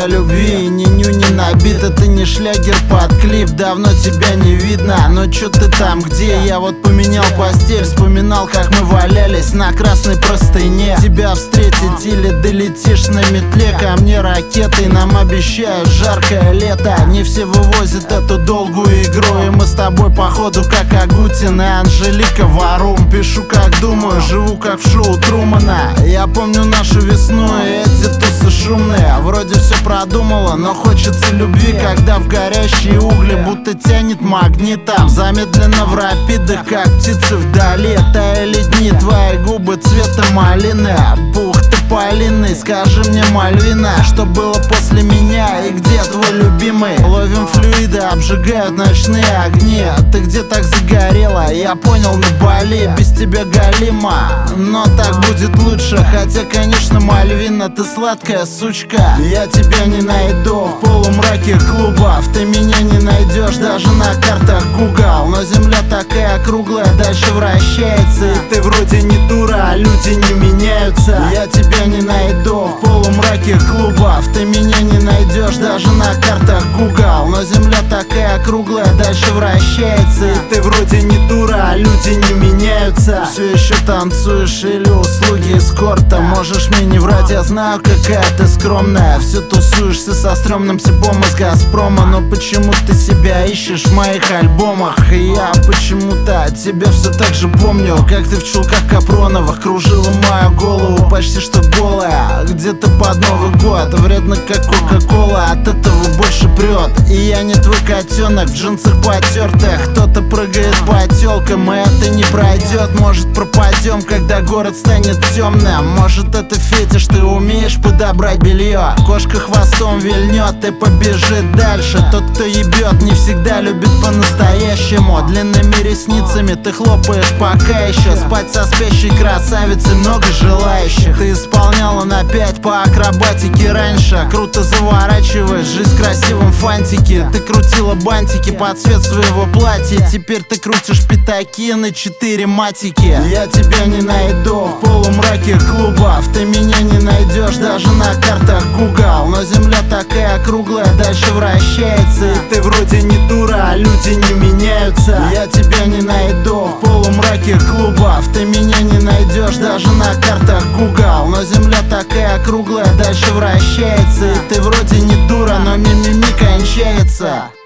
о любви, ни ню не набито. Ты не шлягер под клип, давно тебя не видно. Но чё ты там, где? Я вот поменял постель, вспоминал, как мы валялись на красной простыне. Тебя встретить или долетишь на метле, ко мне ракетой нам обещают жаркое лето. Не все вывозят эту долгую игру, и мы с тобой походу как Агутин и Анжелика Варум. Пишу как думаю, живу как в шоу Трумана. Я помню нашу весну и эти тусы шумные. Вроде все продумала, но хочется любви, когда в горящие угли будто тянет магнитом. Замедленно в рапидах, как птицы вдали. Таяли дни, твои губы цвета малины. Бух ты полинный, скажи мне, Мальвина, что было после меня и где твой любимый? Ловим флюиды, обжигают ночные огни. Ты где так загорела? Я понял, на Бали. Без тебя галима, но так будет лучше. Хотя, конечно, Мальвина, ты сладкая сучка. Я тебя не найду в полумраке клубов. Ты меня не найдешь даже на картах Google. Но земля такая круглая, дальше вращается. И ты вроде не дура, а люди не меняются. Я тебя не найду в полумраке клубов. Ты меня не найдешь даже на картах Google. Но земля такая круглая, дальше вращается. И ты вроде не дура, а люди не меняются. Все еще танцуешь или услуги эскорта? Можешь мне не врать, я знаю, какая ты скромная. Все тусуешься со стрёмным сипом из Газпрома. Но почему ты себя ищешь в моих альбомах? И я почему-то тебя все так же помню, как ты в чулках Капроновых кружила мою голову почти что голая, где-то под Новый год. Вредно как Кока-Кола, от этого больше прет. И я не твой котенок в джинсах потертых. Кто-то прыгает по тёлкам, и это не пройдет. Может, пропадем, когда город станет темным. Может, это фетиш, ты умеешь подобрать белье. Кошка хвостом вильнет и побежит дальше. Тот, кто ебет, не всегда любит по-настоящему. Длинными ресницами ты хлопаешь пока еще. Спать со спящей красавицей много желающих. Ты исполняла на 5 по акробатике раньше. Круто заворачиваешь жизнь в красивом фантике. Ты крутила бантики под цвет своего платья. Теперь ты крутишь пятаки на 4 матики. Я тебя не найду в полумраке клубов. Ты меня не найдешь даже на картах Google. Но земля такая круглая, дальше вращается. И ты вроде не дура, а люди не меняются. Я тебя не найду в полумраке клубов. Ты меня не найдешь даже на картах Google. Но земля такая круглая, дальше вращается. И ты вроде не дура, но ми-ми-ми кончается.